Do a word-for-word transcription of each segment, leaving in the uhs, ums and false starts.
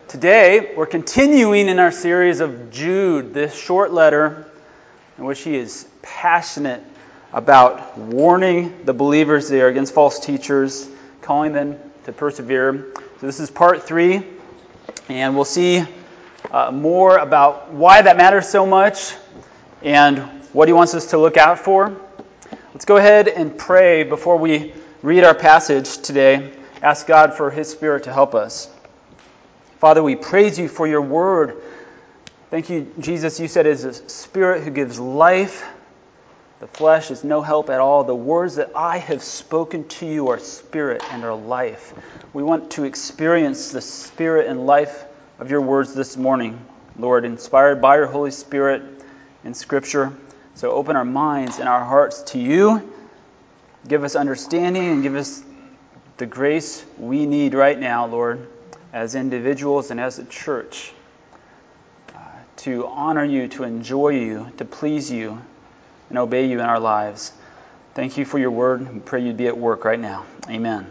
Today, we're continuing in our series of Jude, this short letter in which he is passionate about warning the believers there against false teachers, calling them to persevere. So this is part three, and we'll see uh, more about why that matters so much and what he wants us to look out for. Let's go ahead and pray before we read our passage today. Ask God for His Spirit to help us. Father, we praise you for your word. Thank you, Jesus. You said it is a Spirit who gives life. The flesh is no help at all. The words that I have spoken to you are spirit and are life. We want to experience the spirit and life of your words this morning, Lord, inspired by your Holy Spirit in Scripture. So open our minds and our hearts to you. Give us understanding and give us the grace we need right now, Lord, as individuals and as a church, uh, to honor you, to enjoy you, to please you, and obey you in our lives. Thank you for your word. We pray you'd be at work right now. Amen.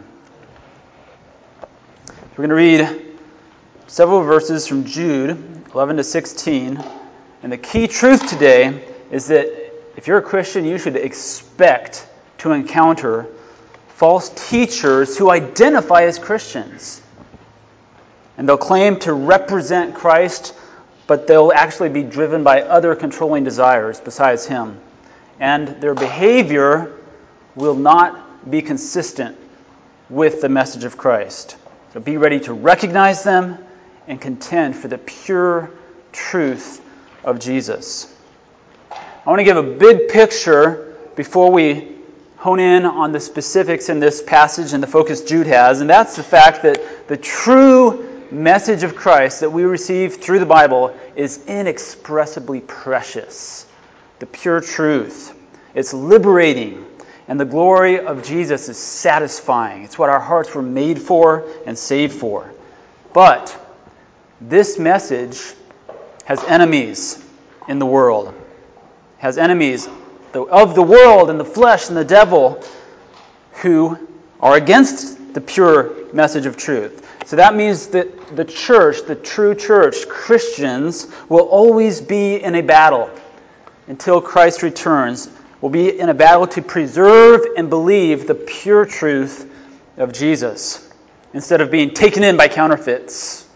We're going to read several verses from Jude, eleven to sixteen. And the key truth today is that if you're a Christian, you should expect to encounter false teachers who identify as Christians. And they'll claim to represent Christ, but they'll actually be driven by other controlling desires besides Him. And their behavior will not be consistent with the message of Christ. So be ready to recognize them and contend for the pure truth of Jesus. I want to give a big picture before we hone in on the specifics in this passage and the focus Jude has, and that's the fact that the true message of Christ that we receive through the Bible is inexpressibly precious. The pure truth. It's liberating, and the glory of Jesus is satisfying. It's what our hearts were made for and saved for. But this message has enemies in the world. Has enemies of the world and the flesh and the devil who are against the pure message of truth. So that means that the church, the true church, Christians, will always be in a battle until Christ returns. We'll be in a battle to preserve and believe the pure truth of Jesus instead of being taken in by counterfeits.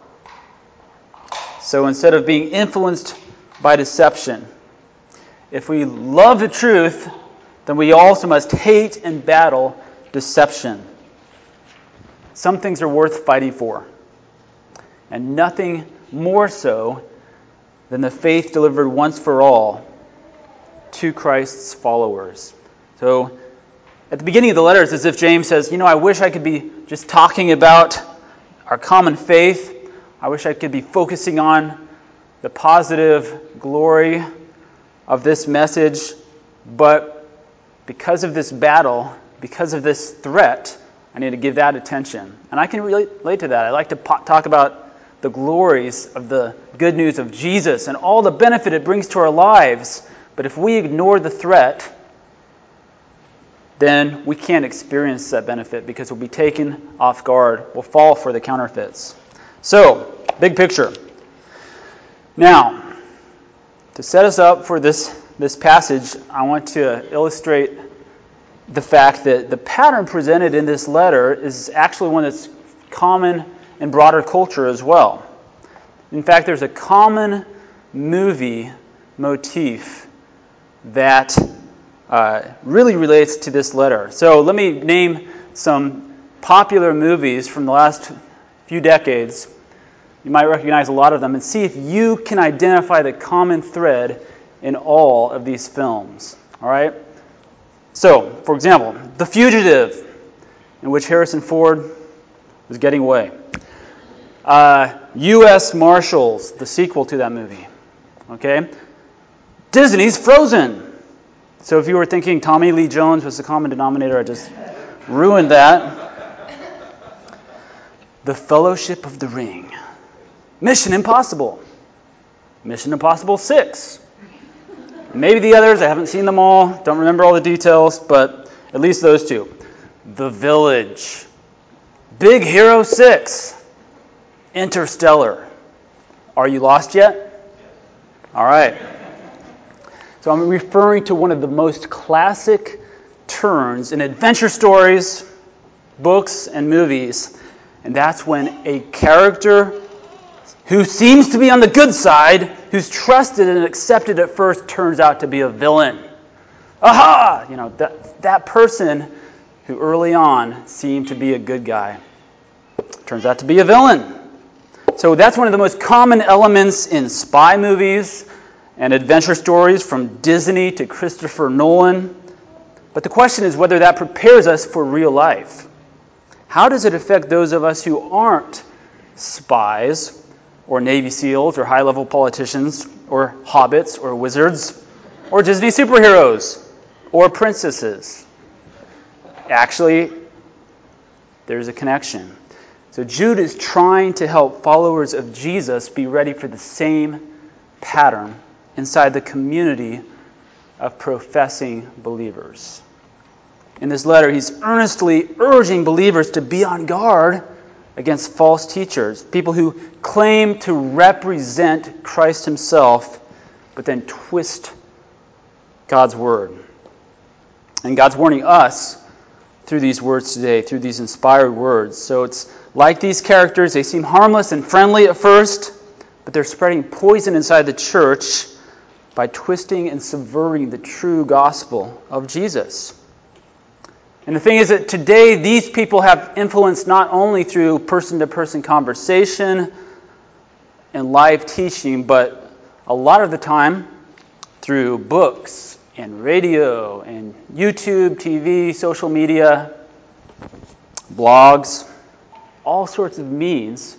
So instead of being influenced by deception, if we love the truth, then we also must hate and battle deception. Some things are worth fighting for, and nothing more so than the faith delivered once for all to Christ's followers. So, at the beginning of the letter, it's as if James says, you know, I wish I could be just talking about our common faith. I wish I could be focusing on the positive glory of this message, but because of this battle, because of this threat, I need to give that attention. And I can relate to that. I like to po- talk about the glories of the good news of Jesus and all the benefit it brings to our lives. But if we ignore the threat, then we can't experience that benefit because we'll be taken off guard. We'll fall for the counterfeits. So, big picture. Now, to set us up for this, this passage, I want to illustrate the fact that the pattern presented in this letter is actually one that's common in broader culture as well. In fact, there's a common movie motif that uh, really relates to this letter. So let me name some popular movies from the last few decades. You might recognize a lot of them, and see if you can identify the common thread in all of these films. All right? So, for example, The Fugitive, in which Harrison Ford was getting away. Uh, U S Marshals, the sequel to that movie. Okay? Disney's Frozen. So if you were thinking Tommy Lee Jones was the common denominator, I just ruined that. The Fellowship of the Ring. Mission Impossible. Mission Impossible six. Maybe the others, I haven't seen them all, don't remember all the details, but at least those two. The Village. Big Hero six. Interstellar. Are you lost yet? All right. So I'm referring to one of the most classic turns in adventure stories, books, and movies. And that's when a character who seems to be on the good side, who's trusted and accepted at first, turns out to be a villain. Aha! You know, that, that person who early on seemed to be a good guy turns out to be a villain. So that's one of the most common elements in spy movies and adventure stories from Disney to Christopher Nolan. But the question is whether that prepares us for real life. How does it affect those of us who aren't spies or Navy SEALs or high-level politicians or hobbits or wizards or Disney superheroes or princesses? Actually, there's a connection. So Jude is trying to help followers of Jesus be ready for the same pattern inside the community of professing believers. In this letter, he's earnestly urging believers to be on guard against false teachers, people who claim to represent Christ himself, but then twist God's word. And God's warning us through these words today, through these inspired words. So it's like these characters, they seem harmless and friendly at first, but they're spreading poison inside the church by twisting and subverting the true gospel of Jesus. And the thing is that today these people have influence not only through person-to-person conversation and live teaching, but a lot of the time through books and radio and YouTube, T V, social media, blogs, all sorts of means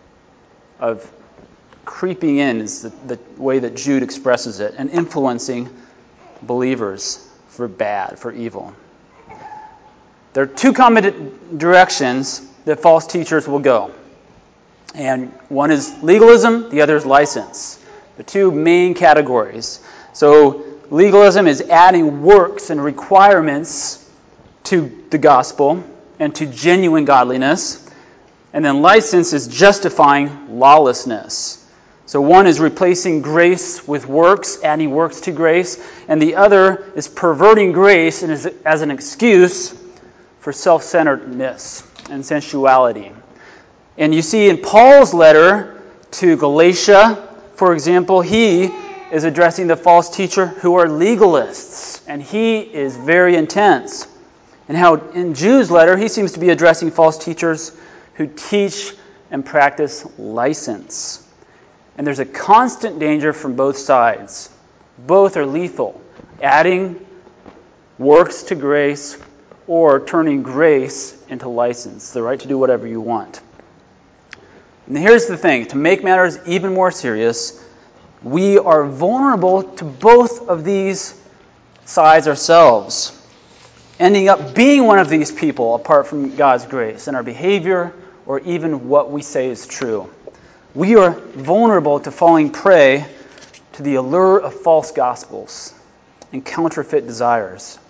of creeping in is the, the way that Jude expresses it, and influencing believers for bad, for evil. There are two common directions that false teachers will go. And one is legalism, the other is license. The two main categories. So legalism is adding works and requirements to the gospel and to genuine godliness. And then license is justifying lawlessness. So one is replacing grace with works, adding works to grace, and the other is perverting grace as an excuse for self-centeredness and sensuality. And you see in Paul's letter to Galatia, for example, he is addressing the false teacher who are legalists, and he is very intense. And how in Jude's letter, he seems to be addressing false teachers who teach and practice license. And there's a constant danger from both sides. Both are lethal. Adding works to grace or turning grace into license, the right to do whatever you want. And here's the thing. To make matters even more serious, we are vulnerable to both of these sides ourselves, ending up being one of these people apart from God's grace in our behavior or even what we say is true. We are vulnerable to falling prey to the allure of false gospels and counterfeit desires.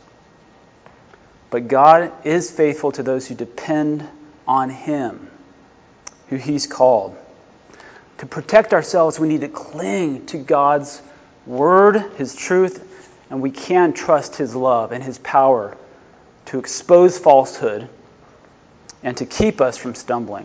But God is faithful to those who depend on Him, who He's called. To protect ourselves, we need to cling to God's Word, His truth, and we can trust His love and His power to expose falsehood and to keep us from stumbling.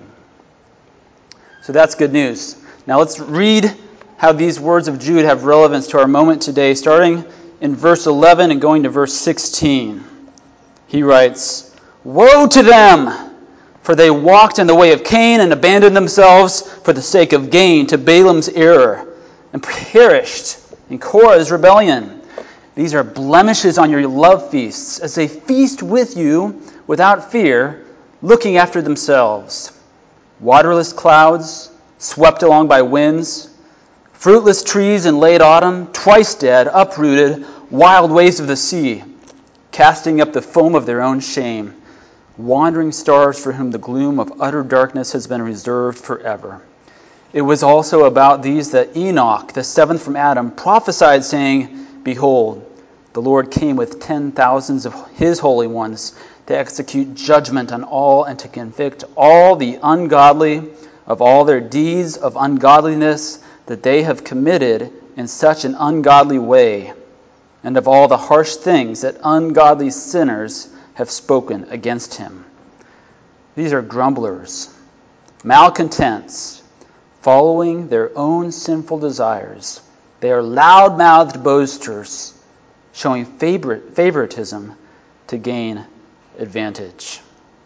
So that's good news. Now let's read how these words of Jude have relevance to our moment today, starting in verse eleven and going to verse sixteen. He writes, "Woe to them! For they walked in the way of Cain and abandoned themselves for the sake of gain to Balaam's error, and perished in Korah's rebellion. These are blemishes on your love feasts, as they feast with you without fear, looking after themselves. Waterless clouds, swept along by winds, fruitless trees in late autumn, twice dead, uprooted, wild waves of the sea, casting up the foam of their own shame, wandering stars for whom the gloom of utter darkness has been reserved forever. It was also about these that Enoch, the seventh from Adam, prophesied, saying, Behold, the Lord came with ten thousands of his holy ones to execute judgment on all and to convict all the ungodly of all their deeds of ungodliness that they have committed in such an ungodly way, and of all the harsh things that ungodly sinners have spoken against him. These are grumblers, malcontents, following their own sinful desires. They are loud-mouthed boasters, showing favorite, favoritism to gain advantage.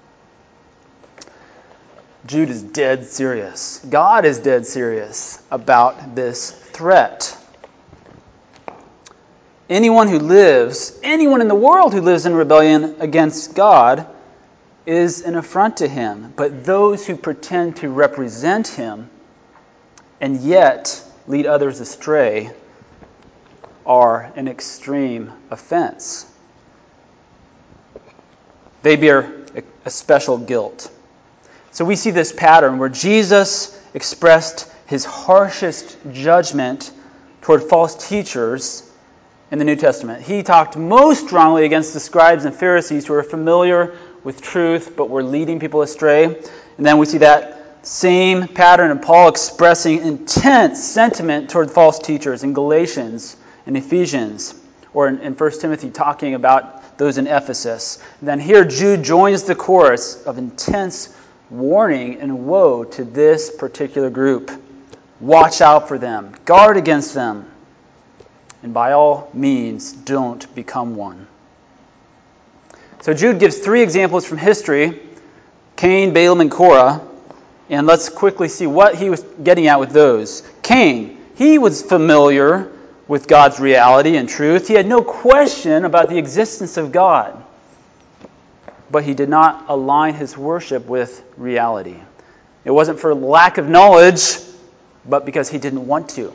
Jude is dead serious. God is dead serious about this threat. Anyone who lives, anyone in the world who lives in rebellion against God is an affront to him. But those who pretend to represent him and yet lead others astray are an extreme offense. They bear a special guilt. So we see this pattern where Jesus expressed his harshest judgment toward false teachers in the New Testament. He talked most strongly against the scribes and Pharisees who were familiar with truth but were leading people astray. And then we see that same pattern of Paul expressing intense sentiment toward false teachers in Galatians and Ephesians, or in, in First Timothy talking about those in Ephesus. And then here Jude joins the chorus of intense warning and woe to this particular group. Watch out for them. Guard against them. And by all means, don't become one. So Jude gives three examples from history: Cain, Balaam, and Korah. And let's quickly see what he was getting at with those. Cain, he was familiar with God's reality and truth. He had no question about the existence of God. But he did not align his worship with reality. It wasn't for lack of knowledge, but because he didn't want to.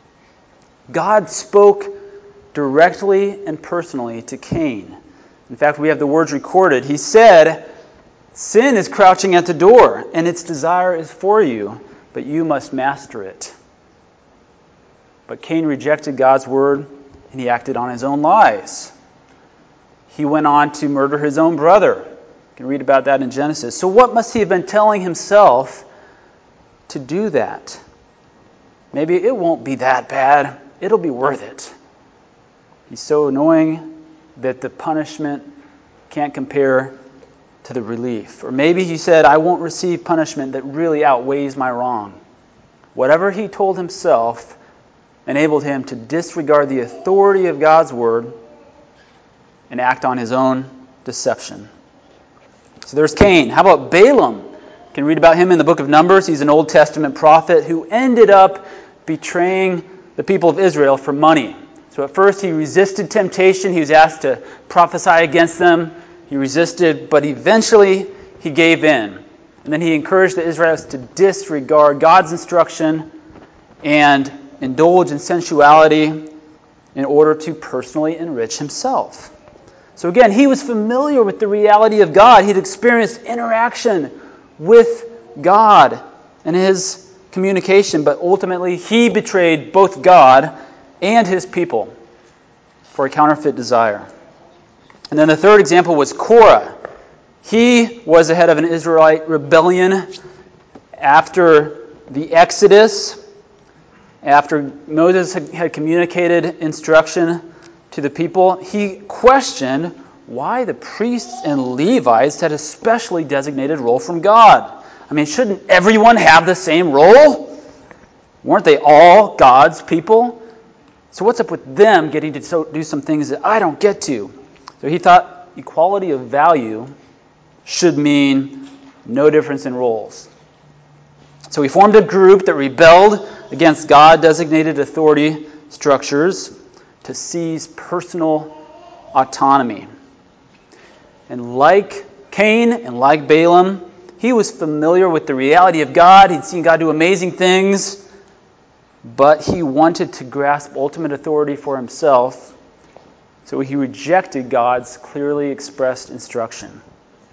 God spoke directly and personally to Cain. In fact, we have the words recorded. He said, "Sin is crouching at the door, and its desire is for you, but you must master it." But Cain rejected God's word, and he acted on his own lies. He went on to murder his own brother. You can read about that in Genesis. So what must he have been telling himself to do that? Maybe it won't be that bad. It'll be worth it. He's so annoying that the punishment can't compare to the relief. Or maybe he said, I won't receive punishment that really outweighs my wrong. Whatever he told himself enabled him to disregard the authority of God's word and act on his own deception. So there's Cain. How about Balaam? You can read about him in the book of Numbers. He's an Old Testament prophet who ended up betraying the people of Israel for money. So at first he resisted temptation. He was asked to prophesy against them. He resisted, but eventually he gave in. And then he encouraged the Israelites to disregard God's instruction and indulge in sensuality in order to personally enrich himself. So again, he was familiar with the reality of God. He'd experienced interaction with God and his communication, but ultimately he betrayed both God and his people for a counterfeit desire. And then the third example was Korah. He was the head of an Israelite rebellion after the Exodus, after Moses had communicated instruction to the people. He questioned why the priests and Levites had a specially designated role from God. I mean, shouldn't everyone have the same role? Weren't they all God's people? So what's up with them getting to do some things that I don't get to? So he thought equality of value should mean no difference in roles. So he formed a group that rebelled against God-designated authority structures to seize personal autonomy. And like Cain and like Balaam, he was familiar with the reality of God. He'd seen God do amazing things, but he wanted to grasp ultimate authority for himself, so he rejected God's clearly expressed instruction.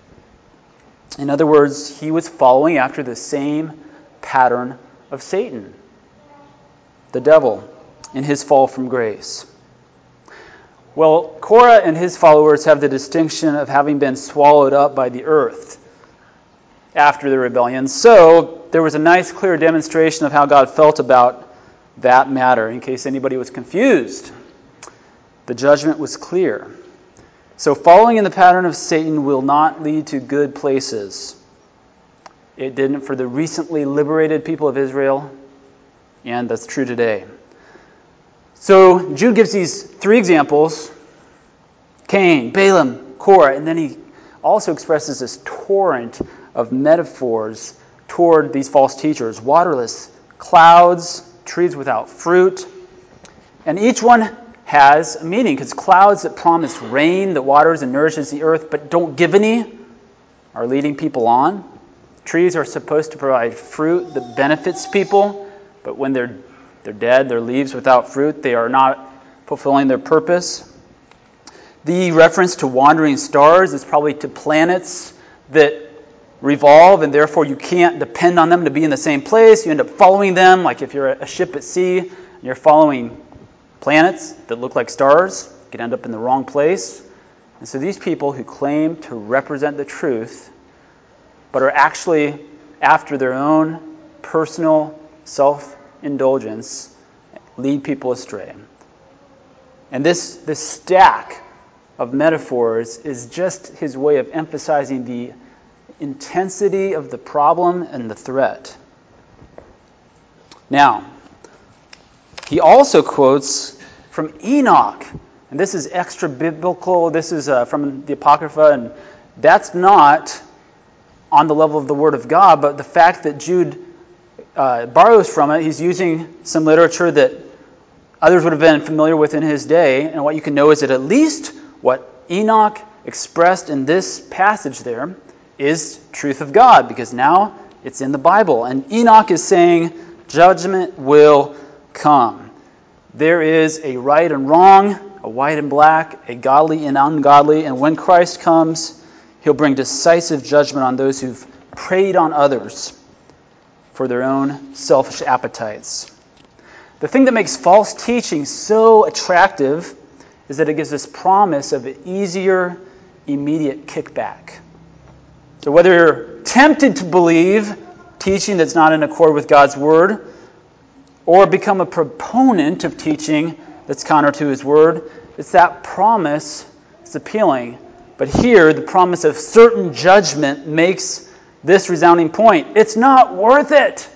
In other words, he was following after the same pattern of Satan, the devil, in his fall from grace. Well, Korah and his followers have the distinction of having been swallowed up by the earth. after the rebellion. So there was a nice, clear demonstration of how God felt about that matter, in case anybody was confused. The judgment was clear. So following in the pattern of Satan will not lead to good places. It didn't for the recently liberated people of Israel, and that's true today. So Jude gives these three examples: Cain, Balaam, Korah, and then he also expresses this torrent of metaphors toward these false teachers: waterless clouds, trees without fruit. And each one has a meaning, because clouds that promise rain that waters and nourishes the earth but don't give any are leading people on. Trees are supposed to provide fruit that benefits people, but when they're they're dead, they're leaves without fruit, they are not fulfilling their purpose. The reference to wandering stars is probably to planets that revolve, and therefore you can't depend on them to be in the same place. You end up following them, like if you're a ship at sea and you're following planets that look like stars, you could end up in the wrong place. And so these people who claim to represent the truth, but are actually after their own personal self-indulgence, lead people astray. And this, this stack of metaphors is just his way of emphasizing the intensity of the problem and the threat. Now, he also quotes from Enoch, and this is extra biblical. This is uh, from the Apocrypha, and that's not on the level of the Word of God, but the fact that Jude uh, borrows from it, he's using some literature that others would have been familiar with in his day, and what you can know is that at least what Enoch expressed in this passage there is truth of God, because now it's in the Bible. And Enoch is saying judgment will come. There is a right and wrong, a white and black, a godly and ungodly, and when Christ comes, he'll bring decisive judgment on those who've preyed on others for their own selfish appetites. The thing that makes false teaching so attractive is that it gives this promise of an easier, immediate kickback. So whether you're tempted to believe teaching that's not in accord with God's Word, or become a proponent of teaching that's counter to His Word, it's that promise that's appealing. But here, the promise of certain judgment makes this resounding point. It's not worth it.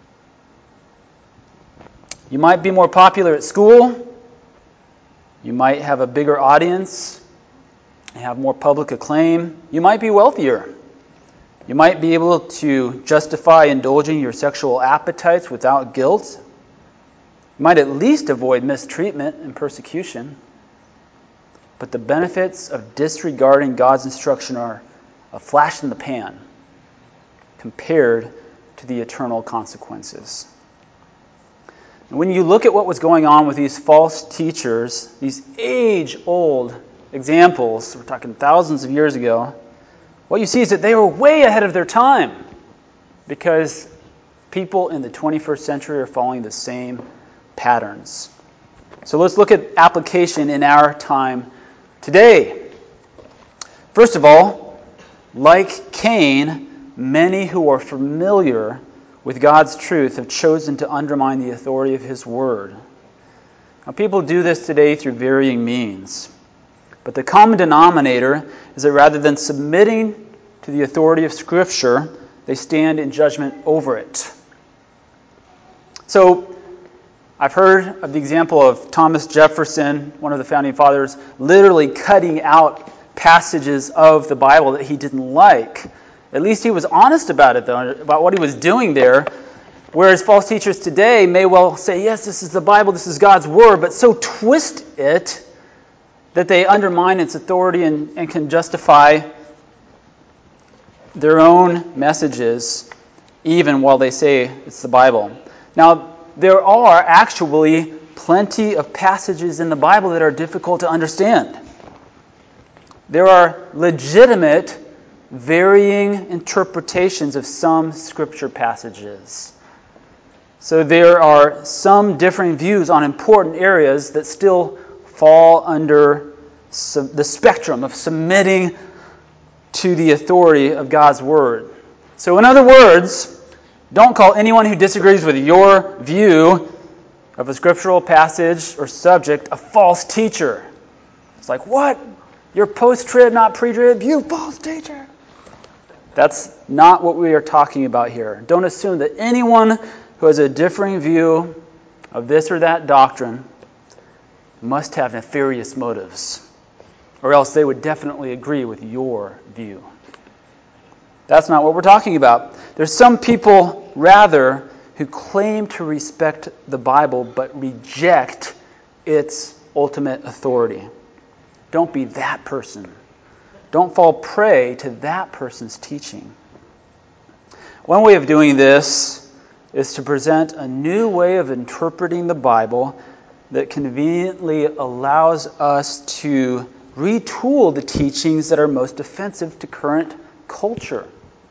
You might be more popular at school. You might have a bigger audience and have more public acclaim. You might be wealthier. You might be able to justify indulging your sexual appetites without guilt. You might at least avoid mistreatment and persecution. But the benefits of disregarding God's instruction are a flash in the pan compared to the eternal consequences. And when you look at what was going on with these false teachers, these age-old examples, we're talking thousands of years ago, what you see is that they were way ahead of their time, because people in the twenty-first century are following the same patterns. So let's look at application in our time today. First of all, like Cain, many who are familiar with God's truth have chosen to undermine the authority of His Word. Now, people do this today through varying means. But the common denominator is that rather than submitting to the authority of Scripture, they stand in judgment over it. So, I've heard of the example of Thomas Jefferson, one of the founding fathers, literally cutting out passages of the Bible that he didn't like. At least he was honest about it, though, about what he was doing there. Whereas false teachers today may well say, yes, this is the Bible, this is God's Word, but so twist it that they undermine its authority and, and can justify their own messages even while they say it's the Bible. Now, there are actually plenty of passages in the Bible that are difficult to understand. There are legitimate, varying interpretations of some Scripture passages. So there are some differing views on important areas that still fall under the spectrum of submitting to the authority of God's Word. So in other words, don't call anyone who disagrees with your view of a scriptural passage or subject a false teacher. It's like, what? You're post-trib, not pre-trib? You false teacher. That's not what we are talking about here. Don't assume that anyone who has a differing view of this or that doctrine must have nefarious motives, or else they would definitely agree with your view. That's not what we're talking about. There's some people, rather, who claim to respect the Bible but reject its ultimate authority. Don't be that person. Don't fall prey to that person's teaching. One way of doing this is to present a new way of interpreting the Bible that conveniently allows us to retool the teachings that are most offensive to current culture,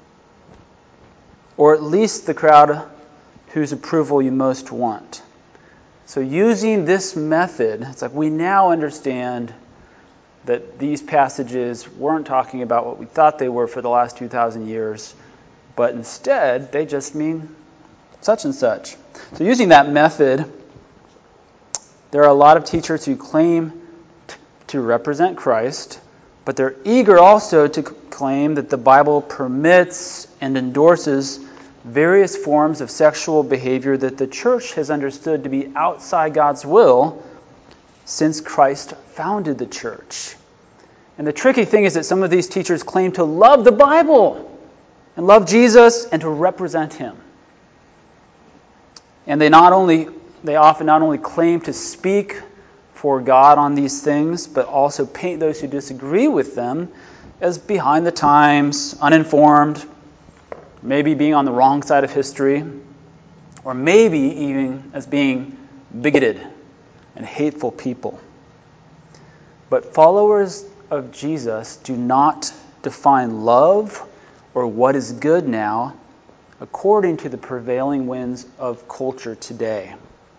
or at least the crowd whose approval you most want. So using this method, it's like we now understand that these passages weren't talking about what we thought they were for the last two thousand years, but instead they just mean such and such. So using that method, there are a lot of teachers who claim t- to represent Christ, but they're eager also to c- claim that the Bible permits and endorses various forms of sexual behavior that the church has understood to be outside God's will since Christ founded the church. And the tricky thing is that some of these teachers claim to love the Bible and love Jesus and to represent him. And they not only they often not only claim to speak for God on these things, but also paint those who disagree with them as behind the times, uninformed, maybe being on the wrong side of history, or maybe even as being bigoted and hateful people. But followers of Jesus do not define love or what is good now according to the prevailing winds of culture today.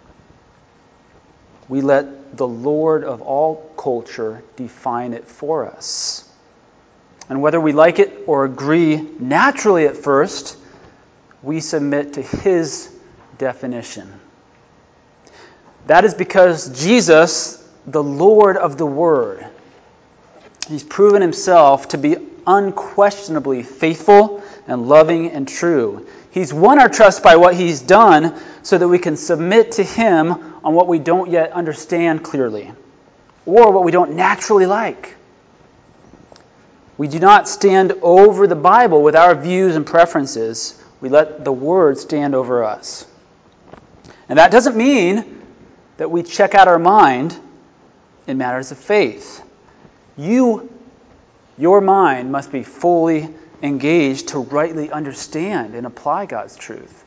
We let the Lord of all culture define it for us. And whether we like it or agree naturally at first, we submit to his definition. That is because Jesus, the Lord of the Word, he's proven himself to be unquestionably faithful and loving and true. He's won our trust by what he's done so that we can submit to him on what we don't yet understand clearly or what we don't naturally like. We do not stand over the Bible with our views and preferences. We let the Word stand over us. And that doesn't mean that we check out our mind in matters of faith. You, your mind must be fully engaged to rightly understand and apply God's truth,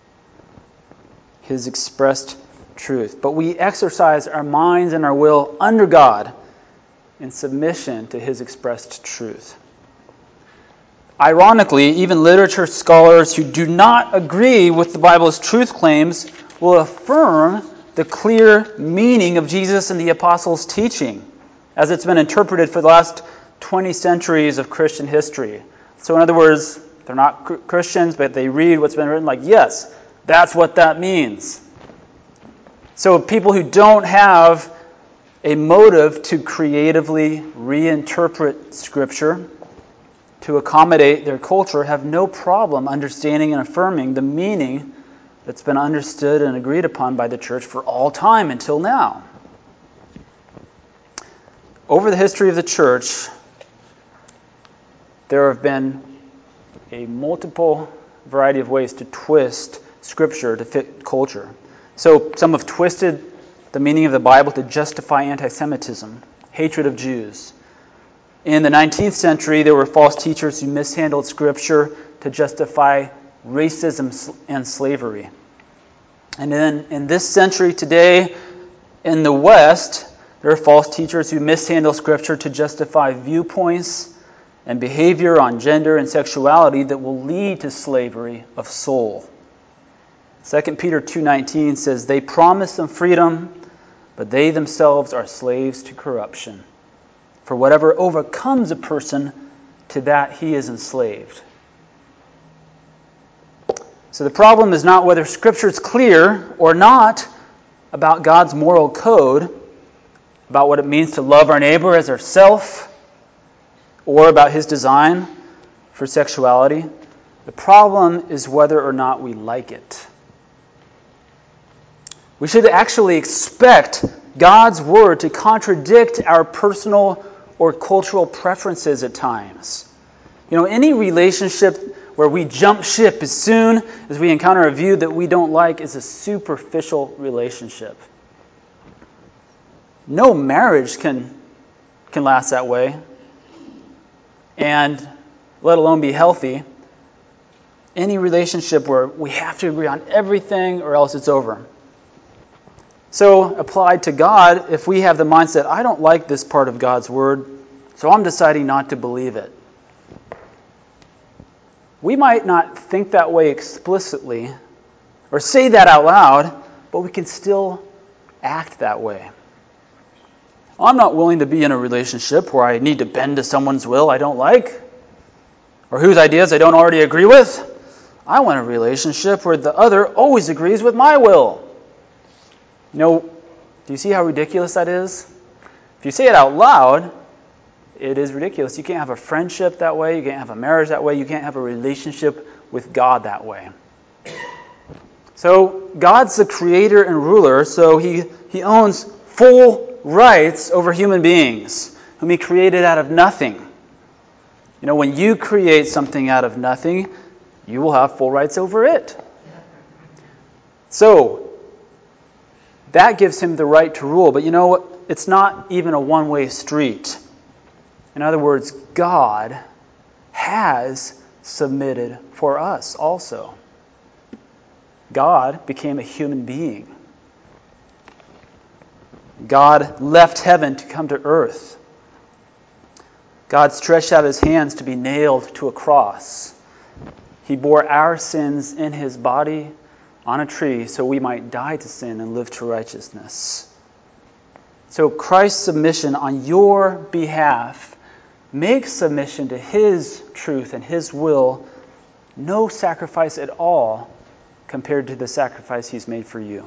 his expressed truth. But we exercise our minds and our will under God in submission to his expressed truth. Ironically, even literature scholars who do not agree with the Bible's truth claims will affirm the clear meaning of Jesus and the apostles' teaching as it's been interpreted for the last twenty centuries of Christian history. So in other words, they're not Christians, but they read what's been written like, yes, that's what that means. So people who don't have a motive to creatively reinterpret Scripture to accommodate their culture have no problem understanding and affirming the meaning that's been understood and agreed upon by the church for all time until now. Over the history of the church, there have been a multiple variety of ways to twist Scripture to fit culture. So some have twisted the meaning of the Bible to justify anti-Semitism, hatred of Jews. In the nineteenth century, there were false teachers who mishandled Scripture to justify racism and slavery. And then in this century today, in the West, there are false teachers who mishandle Scripture to justify viewpoints and behavior on gender and sexuality that will lead to slavery of soul. Second Peter two nineteen says, "They promise them freedom, but they themselves are slaves to corruption. For whatever overcomes a person, to that he is enslaved." So the problem is not whether Scripture is clear or not about God's moral code, about what it means to love our neighbor as ourself, or about His design for sexuality. The problem is whether or not we like it. We should actually expect God's Word to contradict our personal or cultural preferences at times. You know, any relationship where we jump ship as soon as we encounter a view that we don't like is a superficial relationship. No marriage can, can last that way, and let alone be healthy. Any relationship where we have to agree on everything or else it's over. So, applied to God, if we have the mindset, I don't like this part of God's Word, so I'm deciding not to believe it. We might not think that way explicitly or say that out loud, but we can still act that way. I'm not willing to be in a relationship where I need to bend to someone's will I don't like, or whose ideas I don't already agree with. I want a relationship where the other always agrees with my will. You know, do you see how ridiculous that is? If you say it out loud, it is ridiculous. You can't have a friendship that way. You can't have a marriage that way. You can't have a relationship with God that way. So God's the creator and ruler, so he, he owns full rights over human beings, whom He created out of nothing. You know, when you create something out of nothing, you will have full rights over it. So, that gives Him the right to rule. But you know what? It's not even a one-way street. In other words, God has submitted for us also. God became a human being. God left heaven to come to earth. God stretched out His hands to be nailed to a cross. He bore our sins in His body on a tree so we might die to sin and live to righteousness. So Christ's submission on your behalf makes submission to His truth and His will no sacrifice at all compared to the sacrifice He's made for you.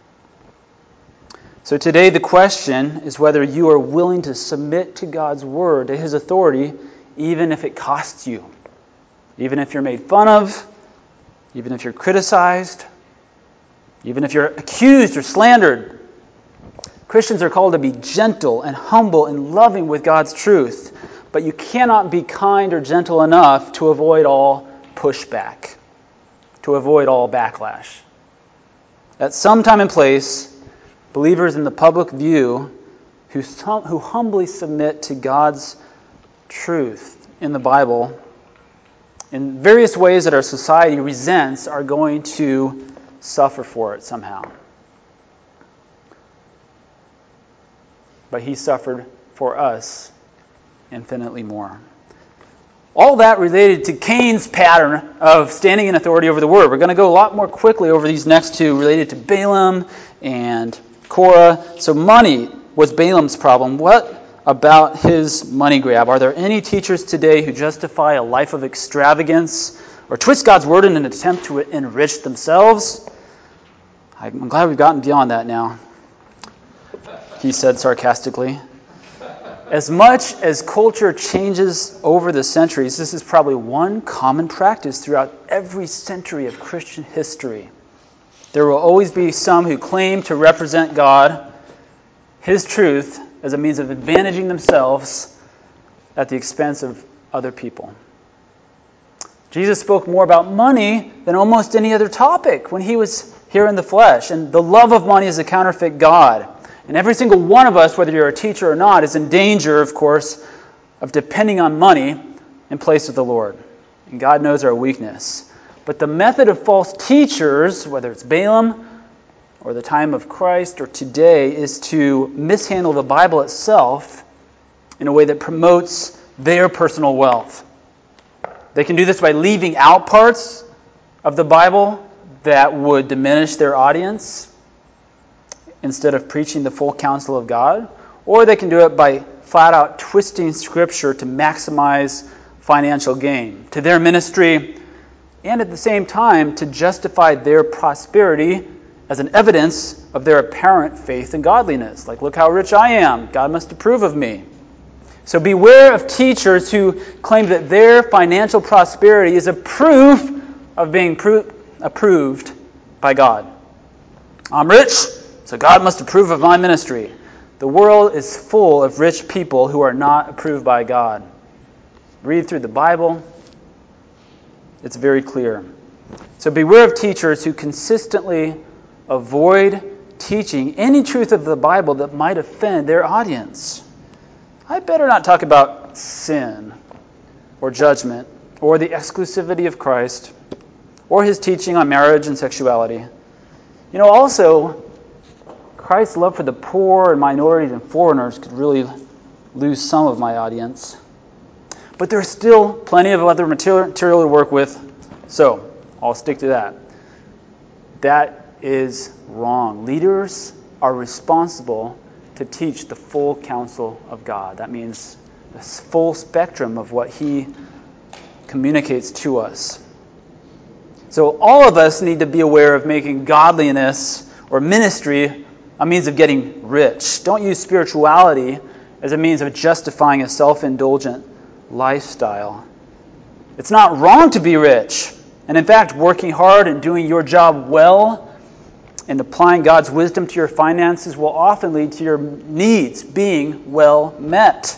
So today the question is whether you are willing to submit to God's Word, to His authority, even if it costs you. Even if you're made fun of, even if you're criticized, even if you're accused or slandered. Christians are called to be gentle and humble and loving with God's truth, but you cannot be kind or gentle enough to avoid all pushback, to avoid all backlash. At some time and place, believers in the public view who, who humbly submit to God's truth in the Bible in various ways that our society resents are going to suffer for it somehow. But He suffered for us infinitely more. All that related to Cain's pattern of standing in authority over the Word. We're going to go a lot more quickly over these next two related to Balaam and Korah. So money was Balaam's problem. What about his money grab? Are there any teachers today who justify a life of extravagance or twist God's Word in an attempt to enrich themselves? I'm glad we've gotten beyond that now, he said sarcastically. As much as culture changes over the centuries, this is probably one common practice throughout every century of Christian history. There will always be some who claim to represent God, His truth, as a means of advantaging themselves at the expense of other people. Jesus spoke more about money than almost any other topic when He was here in the flesh. And the love of money is a counterfeit God. And every single one of us, whether you're a teacher or not, is in danger, of course, of depending on money in place of the Lord. And God knows our weakness. But the method of false teachers, whether it's Balaam or the time of Christ or today, is to mishandle the Bible itself in a way that promotes their personal wealth. They can do this by leaving out parts of the Bible that would diminish their audience instead of preaching the full counsel of God, or they can do it by flat out twisting Scripture to maximize financial gain. To their ministry, and at the same time to justify their prosperity as an evidence of their apparent faith and godliness. Like, look how rich I am. God must approve of me. So beware of teachers who claim that their financial prosperity is a proof of being pro- approved by God. I'm rich, so God must approve of my ministry. The world is full of rich people who are not approved by God. Read through the Bible. It's very clear. So beware of teachers who consistently avoid teaching any truth of the Bible that might offend their audience. I better not talk about sin or judgment or the exclusivity of Christ or his teaching on marriage and sexuality. You know, also, Christ's love for the poor and minorities and foreigners could really lose some of my audience. But there's still plenty of other material, material to work with, so I'll stick to that. That is wrong. Leaders are responsible to teach the full counsel of God. That means the full spectrum of what he communicates to us. So all of us need to be aware of making godliness or ministry a means of getting rich. Don't use spirituality as a means of justifying a self-indulgent lifestyle. It's not wrong to be rich. And in fact, working hard and doing your job well and applying God's wisdom to your finances will often lead to your needs being well met.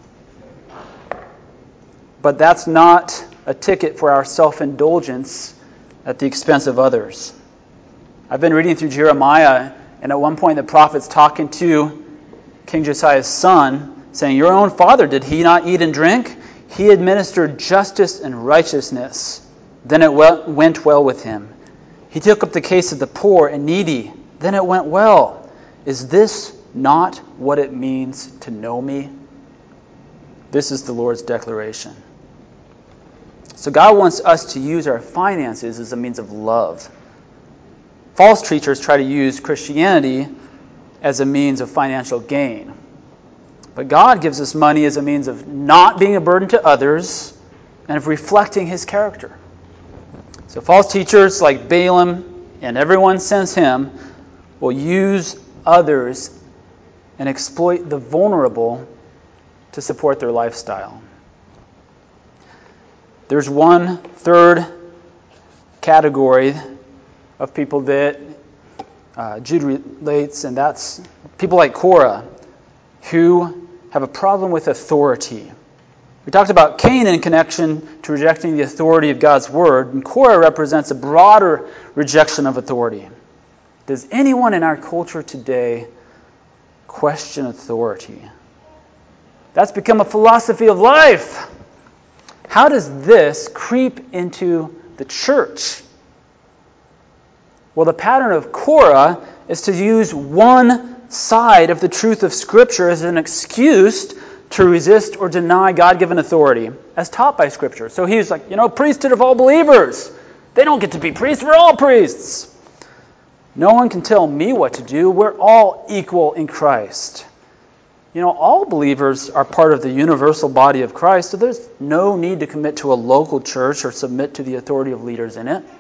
But that's not a ticket for our self-indulgence at the expense of others. I've been reading through Jeremiah, and at one point the prophet's talking to King Josiah's son, saying, "Your own father, did he not eat and drink? He administered justice and righteousness. Then it went well with him. He took up the case of the poor and needy. Then it went well. Is this not what it means to know me?" This is the Lord's declaration. So God wants us to use our finances as a means of love. False teachers try to use Christianity as a means of financial gain. But God gives us money as a means of not being a burden to others and of reflecting his character. So false teachers like Balaam and everyone since him will use others and exploit the vulnerable to support their lifestyle. There's one third category of people that uh, Jude relates, and that's people like Korah, who have a problem with authority. We talked about Cain in connection to rejecting the authority of God's word, and Korah represents a broader rejection of authority. Does anyone in our culture today question authority? That's become a philosophy of life. How does this creep into the church? Well, the pattern of Korah is to use one side of the truth of Scripture as an excuse to resist or deny God-given authority as taught by Scripture. So he's like, you know, priesthood of all believers. They don't get to be priests. We're all priests. No one can tell me what to do. We're all equal in Christ. You know, all believers are part of the universal body of Christ, so there's no need to commit to a local church or submit to the authority of leaders in it.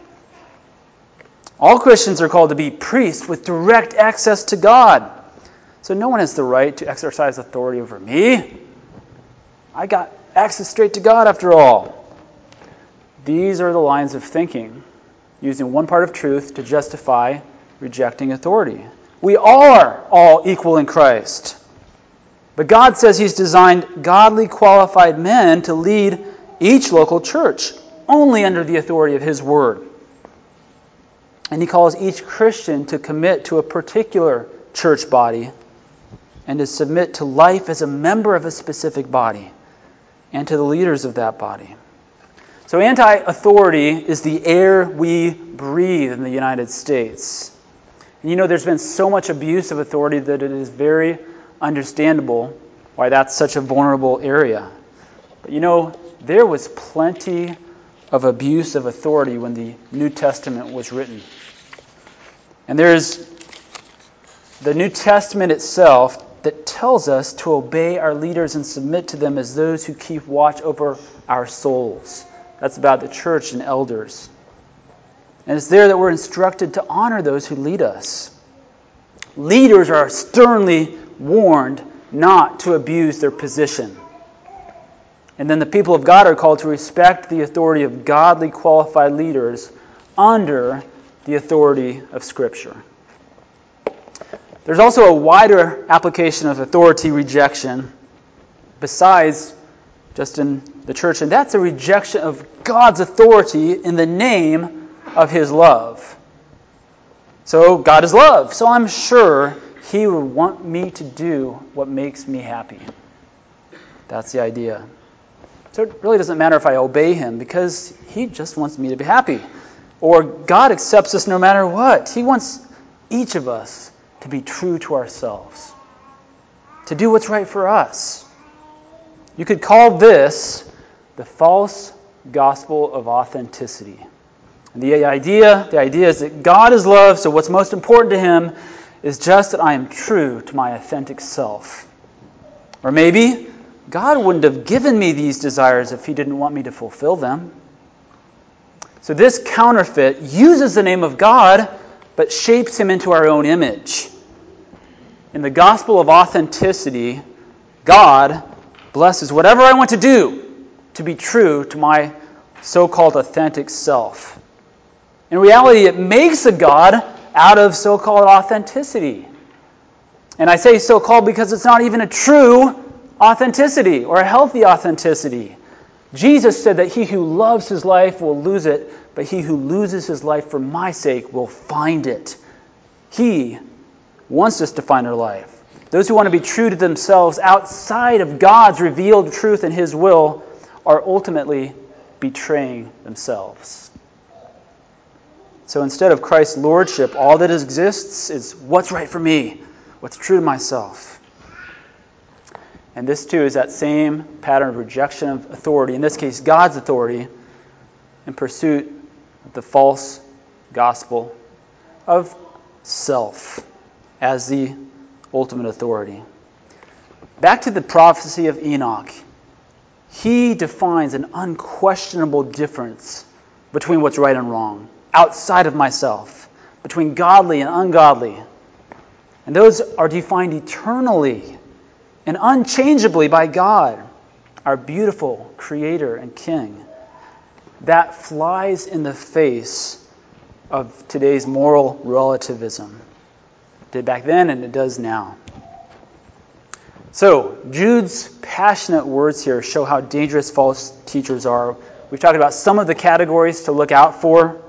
All Christians are called to be priests with direct access to God. So no one has the right to exercise authority over me. I got access straight to God after all. These are the lines of thinking, using one part of truth to justify rejecting authority. We are all equal in Christ. But God says he's designed godly, qualified men to lead each local church, only under the authority of his word. And he calls each Christian to commit to a particular church body and to submit to life as a member of a specific body and to the leaders of that body. So anti-authority is the air we breathe in the United States. And you know, there's been so much abuse of authority that it is very understandable why that's such a vulnerable area. But you know, there was plenty of abuse of authority when the New Testament was written. And there's the New Testament itself that tells us to obey our leaders and submit to them as those who keep watch over our souls. That's about the church and elders. And it's there that we're instructed to honor those who lead us. Leaders are sternly warned not to abuse their position. And then the people of God are called to respect the authority of godly, qualified leaders under the authority of Scripture. There's also a wider application of authority rejection besides just in the church, and that's a rejection of God's authority in the name of His love. So God is love, so I'm sure He would want me to do what makes me happy. That's the idea. So it really doesn't matter if I obey Him because He just wants me to be happy. Or God accepts us no matter what. He wants each of us to be true to ourselves, to do what's right for us. You could call this the false gospel of authenticity. And the idea, the idea is that God is love, so what's most important to Him is just that I am true to my authentic self. Or maybe God wouldn't have given me these desires if He didn't want me to fulfill them. So this counterfeit uses the name of God, but shapes Him into our own image. In the gospel of authenticity, God blesses whatever I want to do to be true to my so-called authentic self. In reality, it makes a God out of so-called authenticity. And I say so-called because it's not even a true authenticity or a healthy authenticity. Jesus said that he who loves his life will lose it, but he who loses his life for my sake will find it. He wants us to find our life. Those who want to be true to themselves outside of God's revealed truth and His will are ultimately betraying themselves. So instead of Christ's lordship, all that exists is what's right for me, what's true to myself. And this too is that same pattern of rejection of authority, in this case God's authority, in pursuit of the false gospel of self as the ultimate authority. Back to the prophecy of Enoch. He defines an unquestionable difference between what's right and wrong, outside of myself, between godly and ungodly. And those are defined eternally and unchangeably by God, our beautiful Creator and King. That flies in the face of today's moral relativism. It did back then and it does now. So, Jude's passionate words here show how dangerous false teachers are. We've talked about some of the categories to look out for,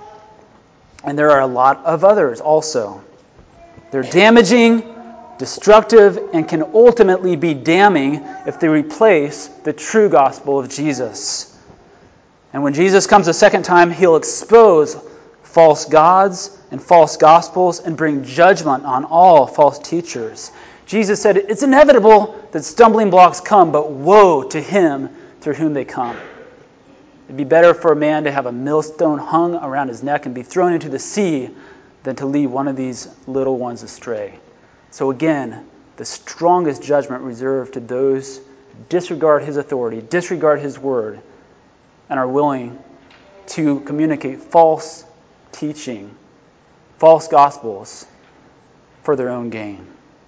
and there are a lot of others also. They're damaging, destructive, and can ultimately be damning if they replace the true gospel of Jesus. And when Jesus comes a second time, He'll expose false gods and false gospels and bring judgment on all false teachers. Jesus said it's inevitable that stumbling blocks come, but woe to him through whom they come. It'd be better for a man to have a millstone hung around his neck and be thrown into the sea than to lead one of these little ones astray. So again, the strongest judgment reserved to those who disregard His authority, disregard His word, and are willing to communicate false teaching, false gospels for their own gain.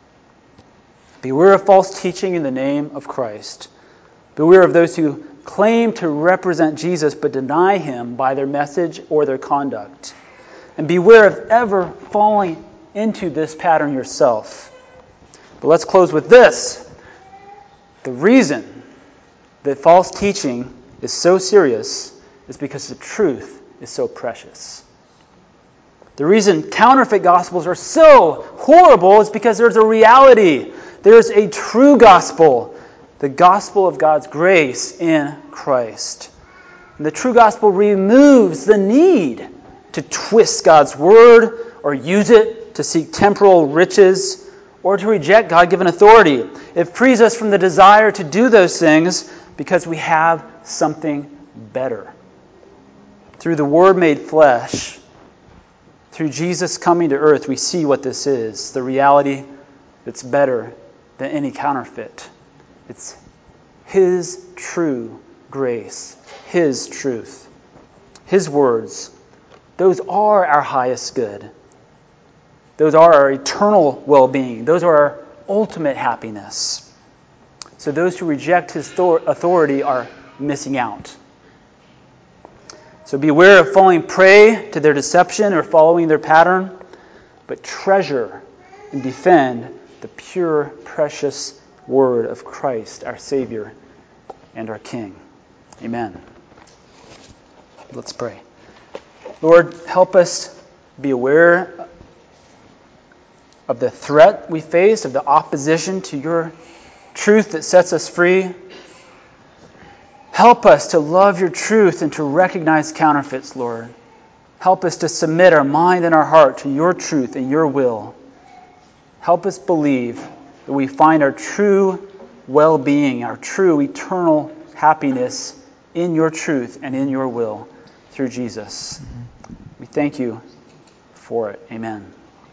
Beware of false teaching in the name of Christ. Beware of those who claim to represent Jesus but deny Him by their message or their conduct. And beware of ever falling into this pattern yourself. But let's close with this. The reason that false teaching is so serious is because the truth is so precious. The reason counterfeit gospels are so horrible is because there's a reality. There's a true gospel, the gospel of God's grace in Christ. And the true gospel removes the need to twist God's word or use it to seek temporal riches or to reject God-given authority. It frees us from the desire to do those things because we have something better. Through the Word made flesh, through Jesus coming to earth, we see what this is, the reality that's better than any counterfeit. It's His true grace, His truth, His words, those are our highest good. Those are our eternal well-being. Those are our ultimate happiness. So those who reject his authority are missing out. So beware of falling prey to their deception or following their pattern, but treasure and defend the pure, precious word of Christ, our Savior and our King. Amen. Let's pray. Lord, help us be aware of the threat we face, of the opposition to your truth that sets us free. Help us to love your truth and to recognize counterfeits, Lord. Help us to submit our mind and our heart to your truth and your will. Help us believe that we find our true well-being, our true eternal happiness in your truth and in your will through Jesus. We thank you for it. Amen.